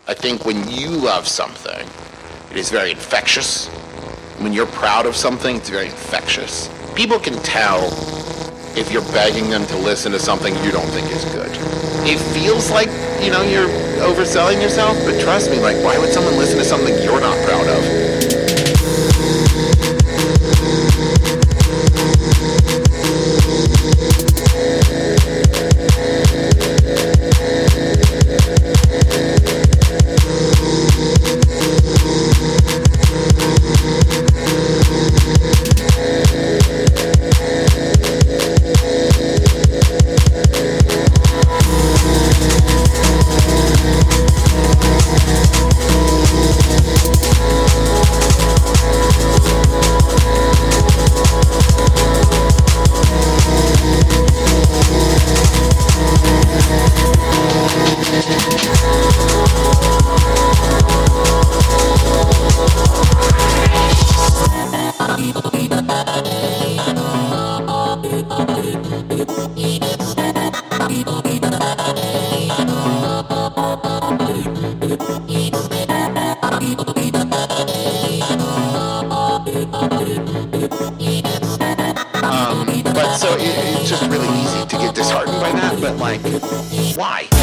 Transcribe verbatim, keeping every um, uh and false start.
I think when you love something, it is very infectious. When you're proud of something, it's very infectious. People can tell if you're begging them to listen to something you don't think is good. It feels like, you know, you're overselling yourself, but trust me, like, why would someone listen to something you're not proud of? Um, but so it, it's just really easy to get disheartened by that, but like, why?